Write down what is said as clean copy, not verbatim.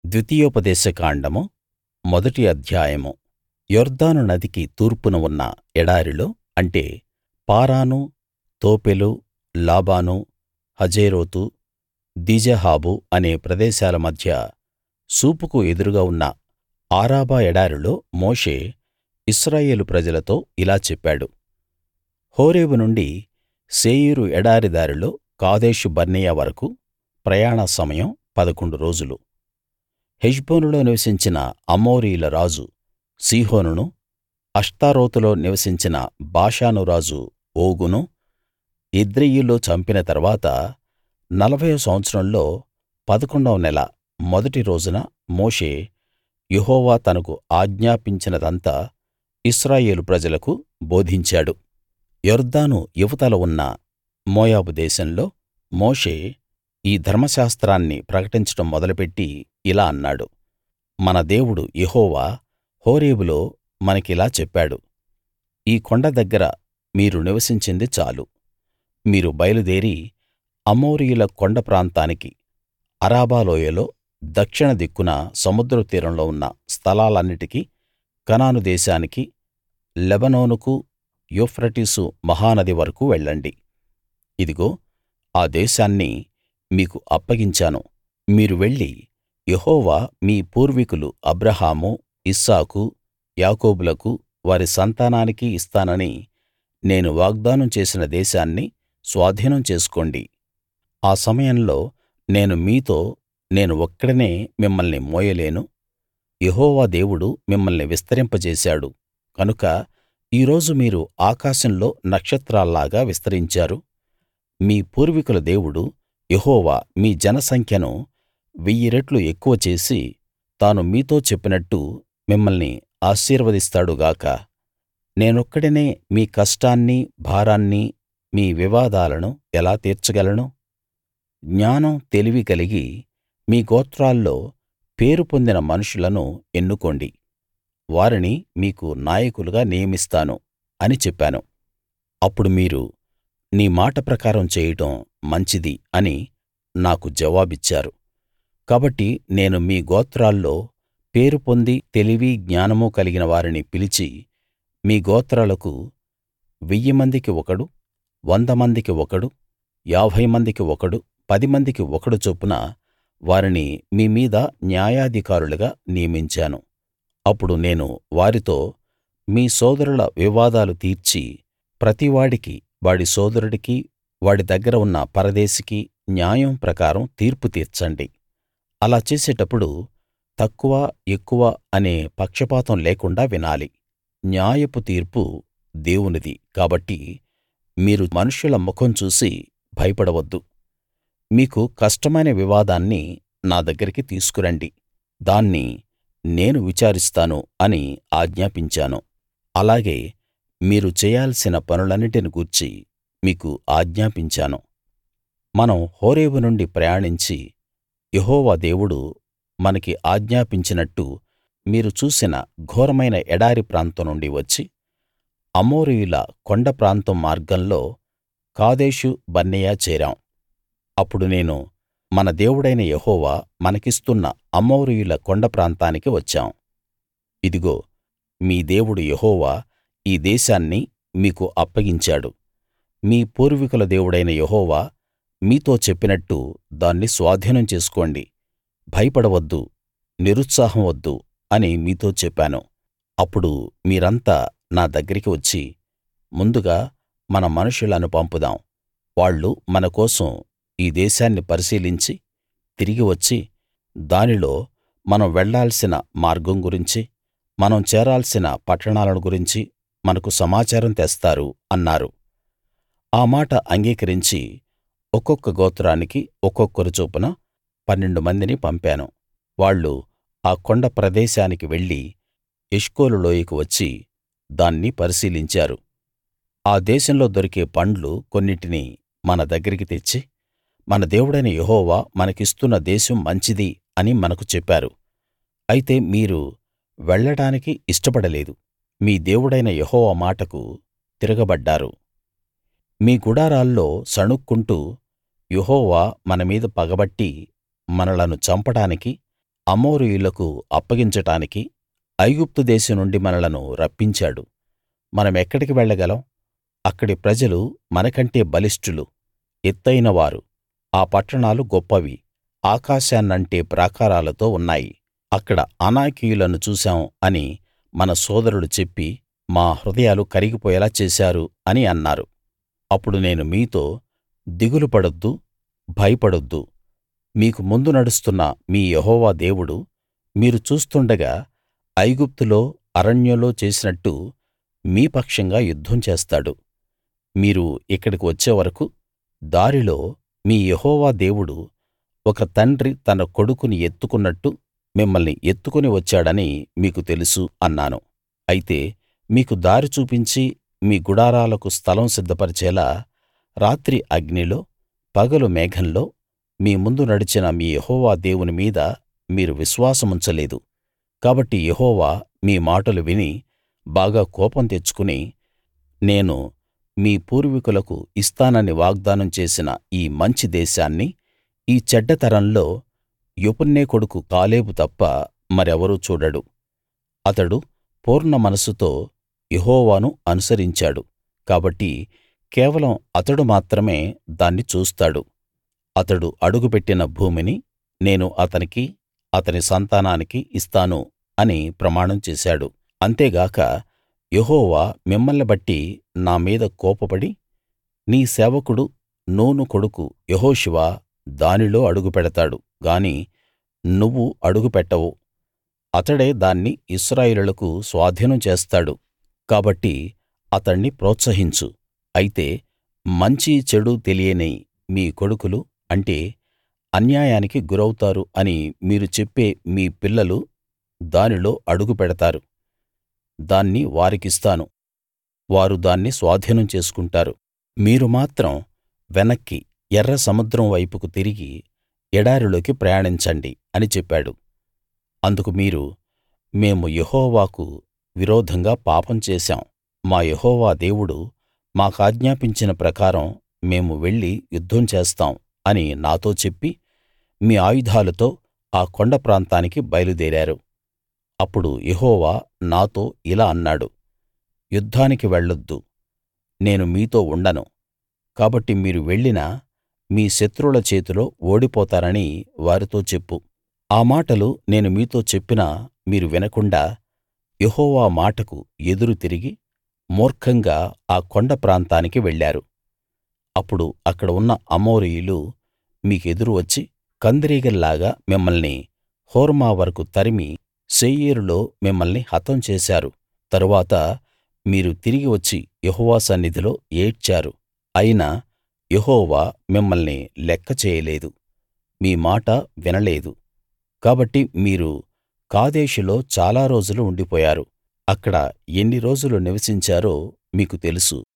ద్వితీయోపదేశ కాండము మొదటి అధ్యాయము. యొర్దాను నదికి తూర్పున ఉన్న ఎడారిలో అంటే పారాను, తోపెలు, లాబాను, హజేరోతు, దీజాహాబు అనే ప్రదేశాల మధ్య సూపుకు ఎదురుగా ఉన్న ఆరాబా ఎడారిలో మోషే ఇశ్రాయేలు ప్రజలతో ఇలా చెప్పాడు. హోరేబు నుండి శేయీరు ఎడారి దారిలో కాదేషు బర్నేయ వరకూ ప్రయాణ సమయం 11 రోజులు. హెష్బోనులో నివసించిన అమోరీయుల రాజు సీహోనును, అష్తారోతులో నివసించిన బాషాను రాజు ఓగును ఎద్రెయీలో చంపిన తరువాత 40వ సంవత్సరంలో 11వ నెల మొదటి రోజున మోషే యెహోవా తనకు ఆజ్ఞాపించినదంతా ఇశ్రాయేలు ప్రజలకు బోధించాడు. యొర్దాను ఇవతల ఉన్న మోయాబు దేశంలో మోషే ఈ ధర్మశాస్త్రాన్ని ప్రకటించడం మొదలుపెట్టి ఇలా అన్నాడు. మన దేవుడు యెహోవా హోరేబులో మనకిలా చెప్పాడు. ఈ కొండ దగ్గర మీరు నివసించింది చాలు. మీరు బయలుదేరి అమోరీయుల కొండ ప్రాంతానికి, అరాబా లోయలో దక్షిణ దిక్కున సముద్ర తీరంలో ఉన్న స్థలాలన్నిటికీ, కనాను దేశానికి, లెబానోనుకు, యూఫ్రటీసు మహానది వరకూ వెళ్ళండి. ఇదిగో ఆ దేశాన్ని మీకు అప్పగించాను. మీరు వెళ్లి యెహోవా మీ పూర్వీకులు అబ్రాహాము, ఇస్సాకు, యాకోబులకు, వారి సంతానానికి ఇస్తానని నేను వాగ్దానం చేసిన దేశాన్ని స్వాధీనం చేసుకోండి. ఆ సమయంలో నేను ఒక్కడినే మిమ్మల్ని మోయలేను. యెహోవా దేవుడు మిమ్మల్ని విస్తరింపజేశాడు కనుక ఈ రోజు మీరు ఆకాశంలో నక్షత్రాల్లాగా విస్తరించారు. మీ పూర్వీకుల దేవుడు యెహోవా మీ జనసంఖ్యను 1000 రెట్లు ఎక్కువ చేసి తాను మీతో చెప్పినట్టు మిమ్మల్ని ఆశీర్వదిస్తాడు గాక. నేనొక్కడినే మీ కష్టాన్నీ భారాన్నీ మీ వివాదాలను ఎలా తీర్చగలను? జ్ఞానం తెలివి కలిగి మీ గోత్రాల్లో పేరు పొందిన మనుషులను ఎన్నుకోండి. వారిని మీకు నాయకులుగా నియమిస్తాను అని చెప్పాను. అప్పుడు మీరు నీ మాట ప్రకారం చేయడం మంచిది అని నాకు జవాబిచ్చారు. కాబట్టి నేను మీ గోత్రాల్లో పేరు పొంది తెలివి జ్ఞానమూ కలిగిన వారిని పిలిచి మీ గోత్రాలకు 1000 మందికి ఒకడు, 100 మందికి ఒకడు, 50 మందికి ఒకడు, 10 మందికి ఒకడు చొప్పున వారిని మీ మీద న్యాయాధికారులుగా నియమించాను. అప్పుడు నేను వారితో మీ సోదరుల వివాదాలు తీర్చి ప్రతివాడికి వాడి సోదరుడికి, వాడి దగ్గర ఉన్న పరదేశికి న్యాయం ప్రకారం తీర్పు తీర్చండి. అలా చేసేటప్పుడు తక్కువ ఎక్కువ అనే పక్షపాతం లేకుండా వినాలి. న్యాయపు తీర్పు దేవునిది కాబట్టి మీరు మనుష్యుల ముఖం చూసి భయపడవద్దు. మీకు కష్టమైన వివాదాన్ని నా దగ్గరికి తీసుకురండి, దాన్ని నేను విచారిస్తాను అని ఆజ్ఞాపించాను. అలాగే మీరు చేయాల్సిన పనులన్నిటిని గూర్చి మీకు ఆజ్ఞాపించాను. మనం హోరేబు నుండి ప్రయాణించి యెహోవా దేవుడు మనకి ఆజ్ఞాపించినట్టు మీరు చూసిన ఘోరమైన ఎడారి ప్రాంతం నుండి వచ్చి అమోరీయుల కొండ ప్రాంతం మార్గంలో కాదేషు బర్నేయ చేరాం. అప్పుడు నేను మన దేవుడైన యెహోవా మనకిస్తున్న అమోరీయుల కొండ ప్రాంతానికి వచ్చాం. ఇదిగో మీ దేవుడు యెహోవా ఈ దేశాన్ని మీకు అప్పగించాడు. మీ పూర్వీకుల దేవుడైన యెహోవా మీతో చెప్పినట్టు దాన్ని స్వాధీనం చేసుకోండి. భయపడవద్దు, నిరుత్సాహం వద్దు అని మీతో చెప్పాను. అప్పుడు మీరంతా నా దగ్గరికి వచ్చి ముందుగా మన మనుషులను పంపుదాం, వాళ్ళు మన కోసం ఈ దేశాన్ని పరిశీలించి తిరిగి వచ్చి దానిలో మనం వెళ్ళాల్సిన మార్గం గురించి, మనం చేరాల్సిన పట్టణాలను గురించి మనకు సమాచారం తెస్తారు అన్నారు. ఆ మాట అంగీకరించి ఒక్కొక్క గోత్రానికి ఒక్కొక్కరు చొప్పున 12 మందిని పంపాను. వాళ్ళు ఆ కొండ ప్రదేశానికి వెళ్లి ఎష్కోలు లోయకు వచ్చి దాన్ని పరిశీలించారు. ఆ దేశంలో దొరికే పండ్లు కొన్నిటిని మన దగ్గరికి తెచ్చి మన దేవుడైన యెహోవా మనకిస్తున్న దేశం మంచిది అని మనకు చెప్పారు. అయితే మీరు వెళ్ళడానికి ఇష్టపడలేదు, మీ దేవుడైన యెహోవా మాటకు తిరగబడ్డారు. మీ గుడారాల్లో సణుక్కుంటూ యెహోవా మన మీద పగబట్టి మనలను చంపడానికి అమోరీయులకు అప్పగించటానికి ఐగుప్తు దేశం నుండి మనలను రప్పించాడు. మనమెక్కడికి వెళ్ళగలం? అక్కడి ప్రజలు మనకంటే బలిష్ఠులు, ఎత్తయిన వారు. ఆ పట్టణాలు గొప్పవి, ఆకాశాన్నంటే ప్రాకారాలతో ఉన్నాయి. అక్కడ అనాకీయులను చూశాం అని మన సోదరులు చెప్పి మా హృదయాలు కరిగిపోయేలా చేశారు అని అన్నారు. అప్పుడు నేను మీతో, దిగులు పడొద్దు, భయపడొద్దు. మీకు ముందు నడుస్తున్న మీ యెహోవా దేవుడు మీరు చూస్తుండగా ఐగుప్తులో అరణ్యంలో చేసినట్టు మీ పక్షంగా యుద్ధం చేస్తాడు. మీరు ఇక్కడికి వచ్చే వరకూ దారిలో మీ యెహోవా దేవుడు ఒక తండ్రి తన కొడుకుని ఎత్తుకున్నట్టు మిమ్మల్ని ఎత్తుకుని వచ్చాడని మీకు తెలుసు అన్నాను. అయితే మీకు దారి చూపించి మీ గుడారాలకు స్థలం సిద్ధపరిచేలా రాత్రి అగ్నిలో, పగలు మేఘంలో మీ ముందు నడిచిన మీ యెహోవా దేవుని మీద మీరు విశ్వాసముంచలేదు. కాబట్టి యెహోవా మీ మాటలు విని బాగా కోపం తెచ్చుకుని, నేను మీ పూర్వీకులకు ఇస్తానని వాగ్దానం చేసిన ఈ మంచి దేశాన్ని ఈ చెడ్డ తరంలో యెఫున్నె కొడుకు కాలేబు తప్ప మరెవరూ చూడడు. అతడు పూర్ణ మనస్సుతో యెహోవాను అనుసరించాడు కాబట్టి కేవలం అతడు మాత్రమే దాన్ని చూస్తాడు. అతడు అడుగుపెట్టిన భూమిని నేను అతనికీ అతని సంతానానికీ ఇస్తాను అని ప్రమాణం చేశాడు. అంతేగాక యెహోవా మిమ్మల్ని బట్టి నా మీద కోపపడి, నీ సేవకుడు నూను కొడుకు యెహోషువ దానిలో అడుగుపెడతాడు గాని నువ్వు అడుగుపెట్టవు. అతడే దాన్ని ఇశ్రాయేలీయులకు స్వాధీనం చేస్తాడు. కాబట్టి అతణ్ణి ప్రోత్సహించు. అయితే మంచి చెడు తెలియని మీ కొడుకులు అంటే అన్యాయానికి గురౌతారు అని మీరు చెప్పే మీ పిల్లలు దానిలో అడుగు పెడతారు. దాన్ని వారికిస్తాను, వారు దాన్ని స్వాధీనం చేసుకుంటారు. మీరు మాత్రం వెనక్కి ఎర్ర సముద్రం వైపుకు తిరిగి ఎడారిలోకి ప్రయాణించండి అని చెప్పాడు. అందుకు మీరు, మేము యెహోవాకు విరోధంగా పాపం చేశాం. మా యెహోవా దేవుడు మాకాజ్ఞాపించిన ప్రకారం మేము వెళ్లి యుద్ధం చేస్తాం అని నాతో చెప్పి మీ ఆయుధాలతో ఆ కొండ ప్రాంతానికి బయలుదేరారు. అప్పుడు యెహోవా నాతో ఇలా అన్నాడు, యుద్ధానికి వెళ్ళొద్దు, నేను మీతో ఉండను. కాబట్టి మీరు వెళ్ళినా మీ శత్రువుల చేతిలో ఓడిపోతారని వారితో చెప్పు. ఆ మాటలు నేను మీతో చెప్పినా మీరు వినకుండా యెహోవా మాటకు ఎదురు తిరిగి మూర్ఖంగా ఆ కొండ ప్రాంతానికి వెళ్ళారు. అప్పుడు అక్కడ ఉన్న అమోరీయులు మీకెదురు వచ్చి కందిరీగల్లాగా మిమ్మల్ని హోర్మా వరకు తరిమి శేయీరులో మిమ్మల్ని హతం చేశారు. తరువాత మీరు తిరిగి వచ్చి యెహోవా సన్నిధిలో ఏడ్చారు. అయినా యెహోవా మిమ్మల్ని లెక్క చేయలేదు, మీ మాట వినలేదు. కాబట్టి మీరు కాదేషులో చాలా రోజులు ఉండిపోయారు. అక్కడ ఎన్ని రోజులు నివసించారో మీకు తెలుసు.